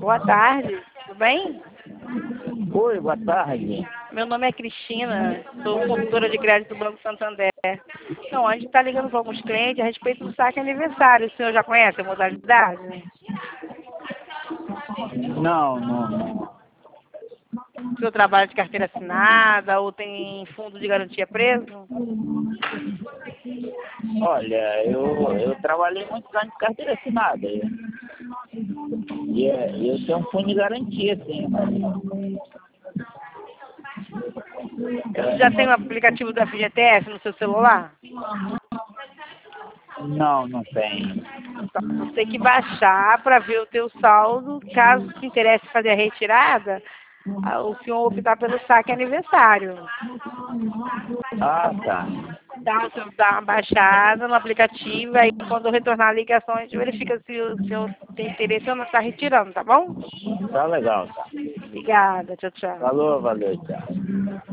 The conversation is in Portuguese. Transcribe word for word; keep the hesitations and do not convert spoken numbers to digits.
Boa tarde, tudo bem? Oi, boa tarde. Meu nome é Cristina, sou consultora de crédito do Banco Santander. Então, a gente está ligando para alguns clientes a respeito do saque aniversário. O senhor já conhece a modalidade? Não, não, não. O senhor trabalha de carteira assinada ou tem fundo de garantia preso? Olha, eu, eu trabalhei muitos anos de carteira assinada. E é, eu tenho um fundo de garantia, sim. Você já tem o aplicativo do F G T S no seu celular? Não, não tem. Então, você tem que baixar para ver o teu saldo. Caso te interesse fazer a retirada, ah, o senhor optar pelo saque aniversário. Ah, tá. Dá, o senhor dá uma baixada no aplicativo, aí quando eu retornar a ligação, a gente verifica se o senhor tem interesse ou não está retirando, tá bom? Tá legal, tá. Obrigada, tchau, tchau. Falou, valeu, tchau.